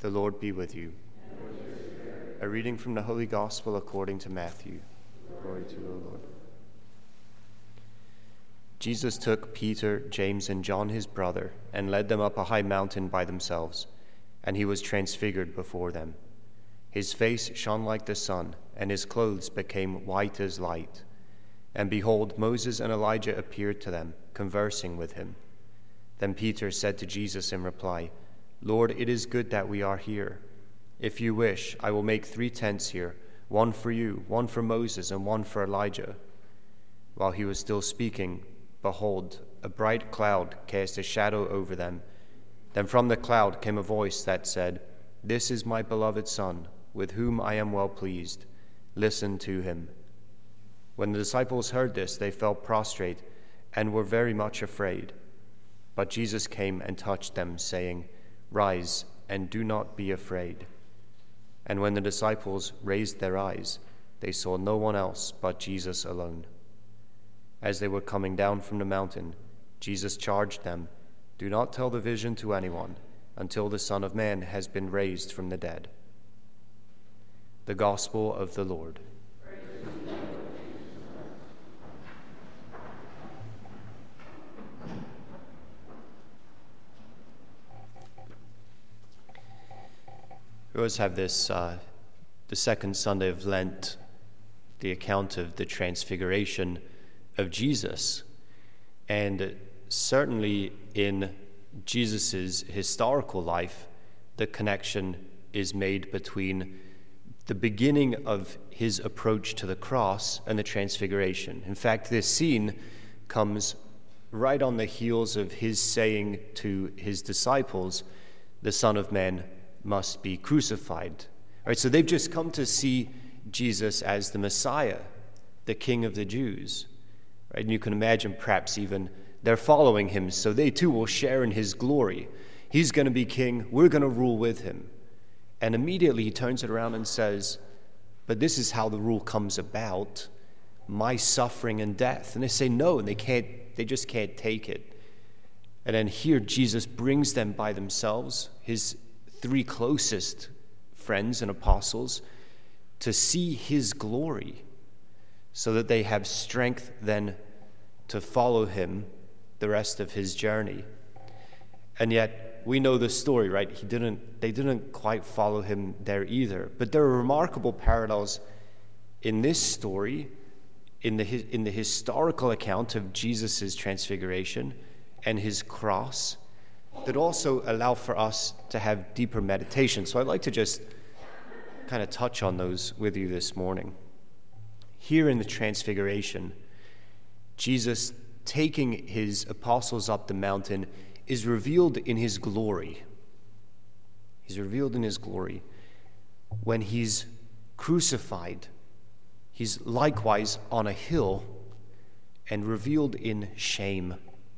The Lord be with you. A reading from the Holy Gospel according to Matthew. Glory to the Lord. Jesus took Peter, James, and John his brother, and led them up a high mountain by themselves, and he was transfigured before them. His face shone like the sun, and his clothes became white as light. And behold, Moses and Elijah appeared to them, conversing with him. Then Peter said to Jesus in reply, Lord, it is good that we are here. If you wish, I will make 3 tents here, one for you, one for Moses, and one for Elijah. While he was still speaking, behold, a bright cloud cast a shadow over them. Then from the cloud came a voice that said, This is my beloved Son, with whom I am well pleased. Listen to him. When the disciples heard this, they fell prostrate and were very much afraid. But Jesus came and touched them, saying, Rise, and do not be afraid. And when the disciples raised their eyes, they saw no one else but Jesus alone. As they were coming down from the mountain, Jesus charged them, Do not tell the vision to anyone until the Son of Man has been raised from the dead. The Gospel of the Lord. We always have this, the second Sunday of Lent, the account of the transfiguration of Jesus. And certainly in Jesus' historical life, the connection is made between the beginning of his approach to the cross and the transfiguration. In fact, this scene comes right on the heels of his saying to his disciples, the Son of Man must be crucified. All right, so they've just come to see Jesus as the Messiah, the King of the Jews. Right? And you can imagine perhaps even they're following him, so they too will share in his glory. He's going to be king, we're going to rule with him. And immediately he turns it around and says, but this is how the rule comes about, my suffering and death. And they say no, and they just can't take it. And then here Jesus brings them by themselves, his 3 closest friends and apostles, to see his glory so that they have strength then to follow him the rest of his journey. And yet we know the story, right? They didn't quite follow him there either. But there are remarkable parallels in this story, in the historical account of Jesus' transfiguration and his cross, that also allow for us to have deeper meditation. So I'd like to just kind of touch on those with you this morning. Here in the Transfiguration, Jesus taking his apostles up the mountain is revealed in his glory. He's revealed in his glory. When he's crucified, he's likewise on a hill and revealed in shame.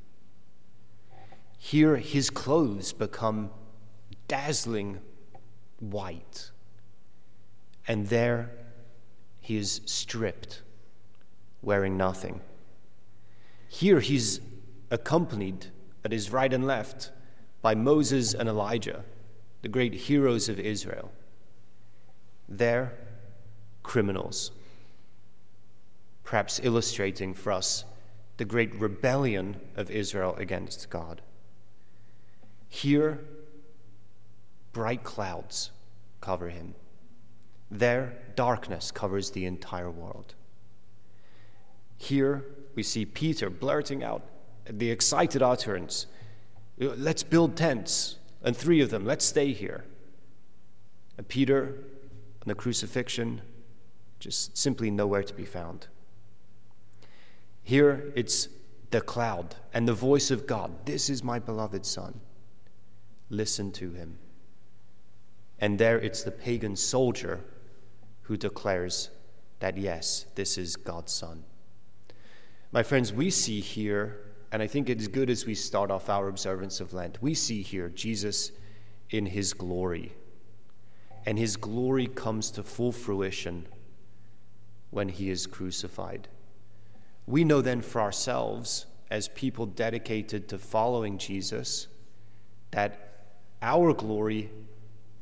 Here, his clothes become dazzling white. And there, he is stripped, wearing nothing. Here, he's accompanied at his right and left by Moses and Elijah, the great heroes of Israel. There, criminals, perhaps illustrating for us the great rebellion of Israel against God. Here, bright clouds cover him. There, darkness covers the entire world. Here, we see Peter blurting out the excited utterance, let's build tents, and 3 of them, let's stay here. And Peter, on the crucifixion, just simply nowhere to be found. Here, it's the cloud and the voice of God. This is my beloved Son. Listen to him. And there it's the pagan soldier who declares that, yes, this is God's Son. My friends, we see here, and I think it is good as we start off our observance of Lent, we see here Jesus in his glory. And his glory comes to full fruition when he is crucified. We know then for ourselves, as people dedicated to following Jesus, that our glory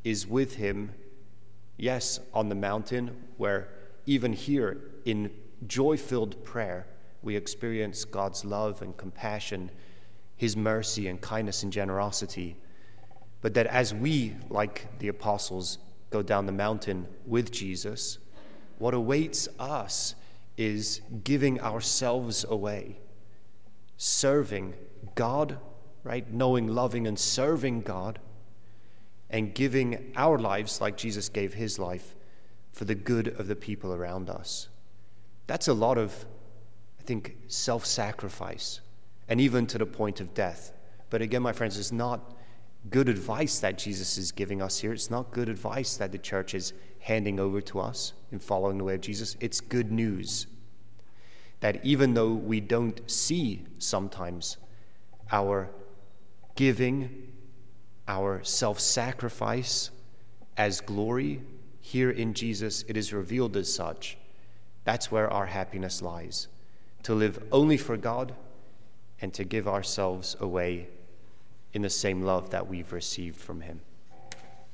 is with him, yes, on the mountain, where even here in joy-filled prayer, we experience God's love and compassion, his mercy and kindness and generosity. But that as we, like the apostles, go down the mountain with Jesus, what awaits us is giving ourselves away, serving God, right? Knowing, loving, and serving God, and giving our lives like Jesus gave his life for the good of the people around us. That's a lot of, I think, self-sacrifice, and even to the point of death. But again, my friends, it's not good advice that Jesus is giving us here. It's not good advice that the church is handing over to us in following the way of Jesus. It's good news that even though we don't see sometimes our giving, our self-sacrifice as glory, here in Jesus it is revealed as such. That's where our happiness lies, to live only for God and to give ourselves away in the same love that we've received from him.